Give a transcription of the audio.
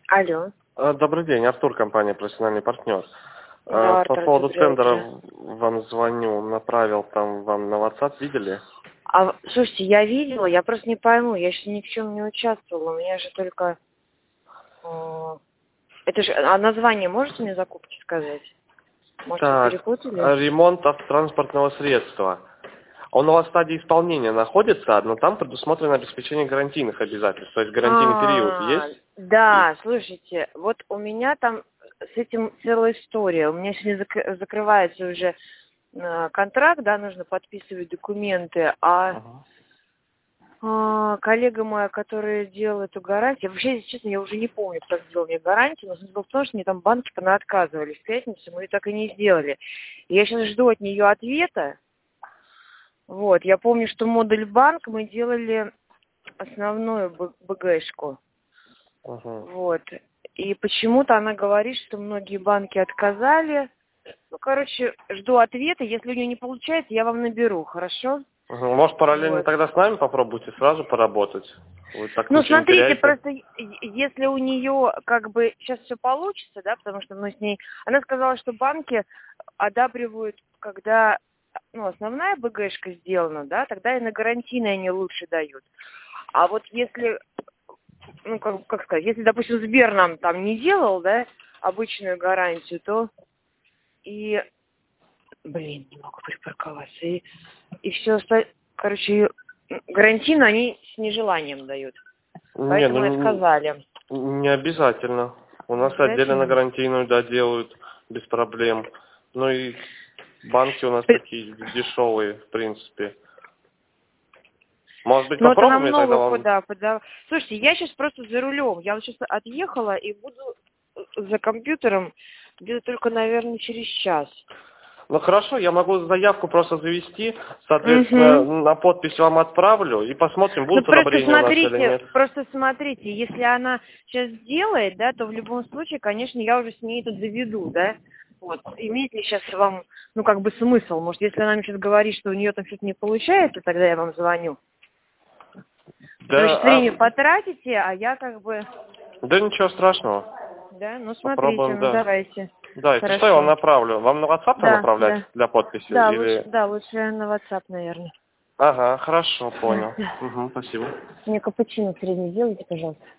Алло. Добрый день, Артур, компания «Профессиональный партнер». Да, По Артур, поводу доброе тендера утро. вам звоню, направил там вам на WhatsApp, видели? Слушайте, я видела, я просто не пойму, я еще ни в чем не участвовала, у меня же только... Это же, название можете мне закупки сказать? Может, вы Так, перепутали? ремонт автотранспортного средства. Он у вас в стадии исполнения находится, но там предусмотрено обеспечение гарантийных обязательств, то есть гарантийный период есть? Да, слушайте, вот у меня там с этим целая история. У меня сегодня закрывается уже контракт, да, нужно подписывать документы, Ага. коллега моя, которая делала эту гарантию, вообще, если честно, я уже не помню, кто сделал мне гарантию, но смысл был в том, что мне там банки понаотказывали в пятницу, мы ее так и не сделали. И я сейчас жду от нее ответа. Вот, я помню, что модуль банк мы делали основную БГшку. Ага. Вот. И почему-то она говорит, что многие банки отказали. Ну, короче, жду ответа. Если у нее не получается, я вам наберу, хорошо? Ага. Может, параллельно Вот. тогда с нами попробуйте сразу поработать? Вы так Ну, ничего не смотрите, теряете? просто если у нее как бы сейчас все получится, да, потому что мы с ней... Она сказала, что банки одабривают, когда основная БГшка сделана, да, тогда и на гарантийные они лучше дают. А вот если, как сказать, если, допустим, Сбер нам там не делал, да, обычную гарантию, то и... Блин, не могу припарковаться. И все остальное... Короче, гарантийно они с нежеланием дают. Не, Поэтому и ну отказали. не обязательно. У Не нас отдельно на обязательно? гарантийную, да, делают без проблем. Ну и банки у нас Э, такие дешевые, в принципе. Может быть, Ну, это попробуем, нам я тогда новый вам... подав. Слушайте, я сейчас просто за рулем. Я вот сейчас отъехала и буду за компьютером где-то только, наверное, через час. Ну хорошо, я могу заявку просто завести, соответственно, Угу. на подпись вам отправлю и посмотрим, Ну, будут одобрения у нас или нет. просто смотрите, если она сейчас сделает, да, то в любом случае, конечно, я уже с ней тут заведу, да. Вот. Имеет ли сейчас вам, как бы смысл? Может, если она мне сейчас говорит, что у нее там что-то не получается, тогда я вам звоню. Вы сейчас Да, время потратите, а я как бы... да ничего страшного. Да, ну смотрите, Попробуем, ну да. давайте. Да, если что, я вам Хорошо. направлю. Вам на WhatsApp там Да, направлять да. для подписи? Да, лучше, Или... лучше на WhatsApp, наверное. Ага, хорошо, Да, понял. да. Угу, спасибо. Мне капучино средний сделайте, пожалуйста.